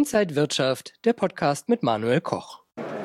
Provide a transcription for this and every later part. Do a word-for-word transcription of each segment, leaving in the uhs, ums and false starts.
Inside Wirtschaft, der Podcast mit Manuel Koch.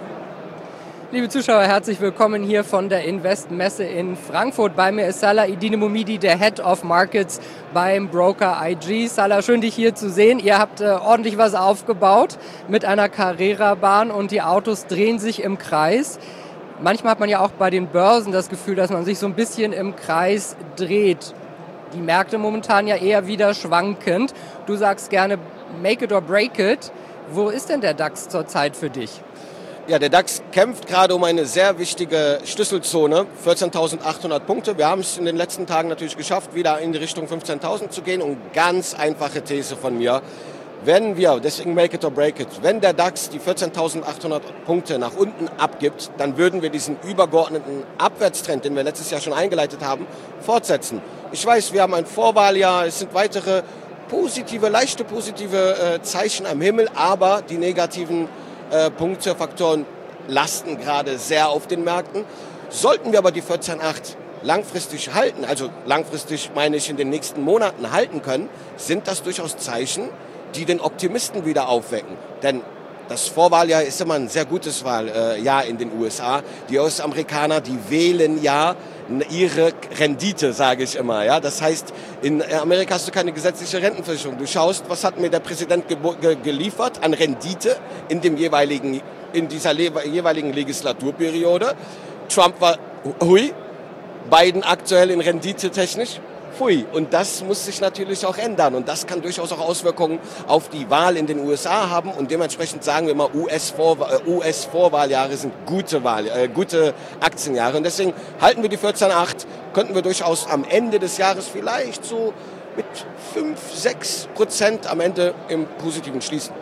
Liebe Zuschauer, herzlich willkommen hier von der Invest-Messe in Frankfurt. Bei mir ist Salah Eddine Moumidi, der Head of Markets beim Broker I G. Salah, schön dich hier zu sehen. Ihr habt äh, ordentlich was aufgebaut mit einer Carrera-Bahn und die Autos drehen sich im Kreis. Manchmal hat man ja auch bei den Börsen das Gefühl, dass man sich so ein bisschen im Kreis dreht. Die Märkte momentan ja eher wieder schwankend. Du sagst gerne, make it or break it. Wo ist denn der DAX zurzeit für dich? Ja, der DAX kämpft gerade um eine sehr wichtige Schlüsselzone, vierzehntausendachthundert Punkte. Wir haben es in den letzten Tagen natürlich geschafft, wieder in die Richtung fünfzehntausend zu gehen. Und ganz einfache These von mir, wenn wir, deswegen make it or break it, wenn der DAX die vierzehntausendachthundert Punkte nach unten abgibt, dann würden wir diesen übergeordneten Abwärtstrend, den wir letztes Jahr schon eingeleitet haben, fortsetzen. Ich weiß, wir haben ein Vorwahljahr, es sind weitere positive, leichte positive äh, Zeichen am Himmel, aber die negativen äh, Punkte, Faktoren lasten gerade sehr auf den Märkten. Sollten wir aber die vierzehn Komma acht langfristig halten, also langfristig meine ich in den nächsten Monaten halten können, sind das durchaus Zeichen, die den Optimisten wieder aufwecken. Denn das Vorwahljahr ist immer ein sehr gutes Wahljahr in den U S A. Die U S-Amerikaner, die wählen ja ihre Rendite, sage ich immer. Ja, das heißt, in Amerika hast du keine gesetzliche Rentenversicherung. Du schaust, was hat mir der Präsident ge- ge- geliefert an Rendite in dem jeweiligen, in dieser le- jeweiligen Legislaturperiode. Trump war hui, Biden aktuell in Rendite technisch. Pfui. Und das muss sich natürlich auch ändern. Und das kann durchaus auch Auswirkungen auf die Wahl in den U S A haben. Und dementsprechend sagen wir mal, U S-Vorwahljahre sind gute, Wahl, äh, gute Aktienjahre. Und deswegen halten wir die vierzehn Komma acht, könnten wir durchaus am Ende des Jahres vielleicht so mit fünf, sechs Prozent am Ende im Positiven schließen.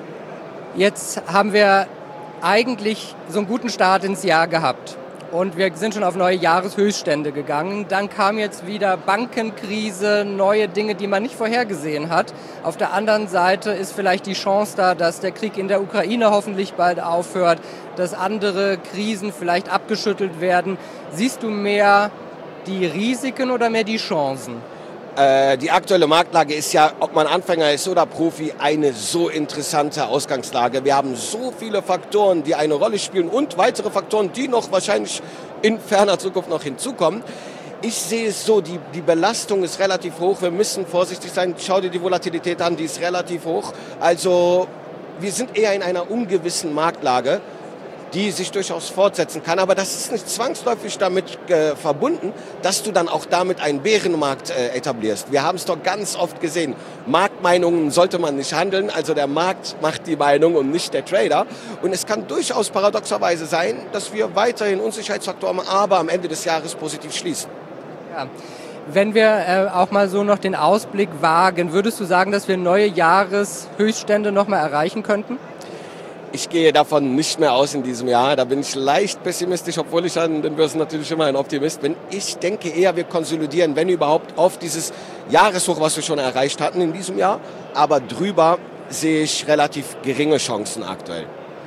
Jetzt haben wir eigentlich so einen guten Start ins Jahr gehabt. Und wir sind schon auf neue Jahreshöchststände gegangen. Dann kam jetzt wieder Bankenkrise, neue Dinge, die man nicht vorhergesehen hat. Auf der anderen Seite ist vielleicht die Chance da, dass der Krieg in der Ukraine hoffentlich bald aufhört, dass andere Krisen vielleicht abgeschüttelt werden. Siehst du mehr die Risiken oder mehr die Chancen? Die aktuelle Marktlage ist ja, ob man Anfänger ist oder Profi, eine so interessante Ausgangslage. Wir haben so viele Faktoren, die eine Rolle spielen und weitere Faktoren, die noch wahrscheinlich in ferner Zukunft noch hinzukommen. Ich sehe es so, die, die Belastung ist relativ hoch. Wir müssen vorsichtig sein. Schau dir die Volatilität an, die ist relativ hoch. Also wir sind eher in einer ungewissen Marktlage, die sich durchaus fortsetzen kann. Aber das ist nicht zwangsläufig damit äh, verbunden, dass du dann auch damit einen Bärenmarkt äh, etablierst. Wir haben es doch ganz oft gesehen. Marktmeinungen sollte man nicht handeln. Also der Markt macht die Meinung und nicht der Trader. Und es kann durchaus paradoxerweise sein, dass wir weiterhin Unsicherheitsfaktoren, aber am Ende des Jahres positiv schließen. Ja. Wenn wir äh, auch mal so noch den Ausblick wagen, würdest du sagen, dass wir neue Jahreshöchststände noch mal erreichen könnten? Ich gehe davon nicht mehr aus in diesem Jahr. Da bin ich leicht pessimistisch, obwohl ich an den Börsen natürlich immer ein Optimist bin. Ich denke eher, wir konsolidieren, wenn überhaupt, auf dieses Jahreshoch, was wir schon erreicht hatten in diesem Jahr. Aber drüber sehe ich relativ geringe Chancen aktuell.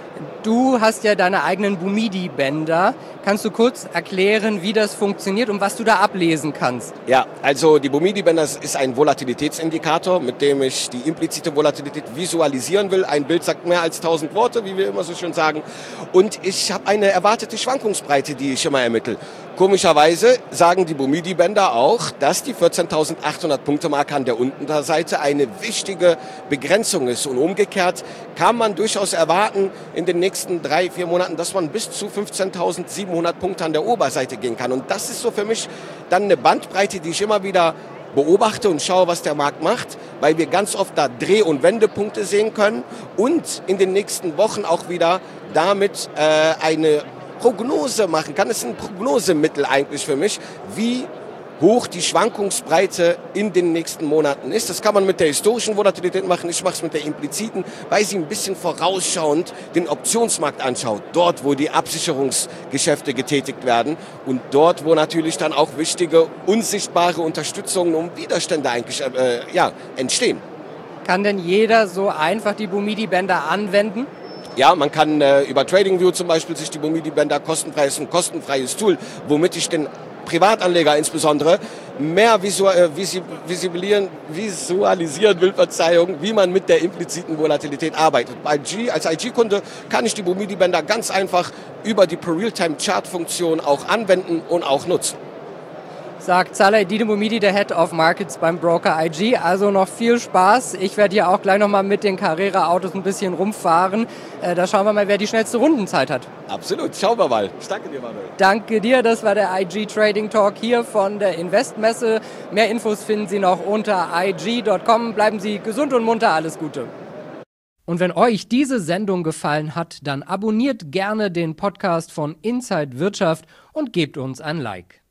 Du hast ja deine eigenen Moumidi-Bänder. Kannst du kurz erklären, wie das funktioniert und was du da ablesen kannst? Ja, also die Moumidi-Bänder ist ein Volatilitätsindikator, mit dem ich die implizite Volatilität visualisieren will. Ein Bild sagt mehr als tausend Worte, wie wir immer so schön sagen. Und ich habe eine erwartete Schwankungsbreite, die ich immer ermittle. Komischerweise sagen die Moumidi-Bänder auch, dass die vierzehntausendachthundert Punkte Marke an der Unterseite eine wichtige Begrenzung ist. Und umgekehrt kann man durchaus erwarten, in den nächsten drei, vier Monaten, dass man bis zu fünfzehntausendsiebenhundert Punkte an der Oberseite gehen kann. Und das ist so für mich dann eine Bandbreite, die ich immer wieder beobachte und schaue, was der Markt macht, weil wir ganz oft da Dreh- und Wendepunkte sehen können und in den nächsten Wochen auch wieder damit äh, eine Prognose machen kann. Es ist ein Prognosemittel eigentlich für mich, wie hoch die Schwankungsbreite in den nächsten Monaten ist. Das kann man mit der historischen Volatilität machen. Ich mache es mit der impliziten, weil sie ein bisschen vorausschauend den Optionsmarkt anschaut. Dort, wo die Absicherungsgeschäfte getätigt werden und dort, wo natürlich dann auch wichtige, unsichtbare Unterstützungen und Widerstände eigentlich äh, ja, entstehen. Kann denn jeder so einfach die Moumidi-Bänder anwenden? Ja, man kann äh, über TradingView zum Beispiel sich die Moumidi-Bänder kostenfrei, ist ein kostenfreies Tool, womit ich den Privatanleger insbesondere mehr visualisieren, visualisieren will, Verzeihung, wie man mit der impliziten Volatilität arbeitet. Bei I G, als I G-Kunde kann ich die Bovidi-Bänder ganz einfach über die Per-Realtime-Chart-Funktion auch anwenden und auch nutzen. Sagt Salah Eddine-Boumidi, der Head of Markets beim Broker I G. Also noch viel Spaß. Ich werde hier auch gleich nochmal mit den Carrera-Autos ein bisschen rumfahren. Äh, da schauen wir mal, wer die schnellste Rundenzeit hat. Absolut, schauen wir mal. Ich danke dir, Manuel. Danke dir, das war der I G Trading Talk hier von der Investmesse. Mehr Infos finden Sie noch unter i g punkt com. Bleiben Sie gesund und munter, alles Gute. Und wenn euch diese Sendung gefallen hat, dann abonniert gerne den Podcast von Inside Wirtschaft und gebt uns ein Like.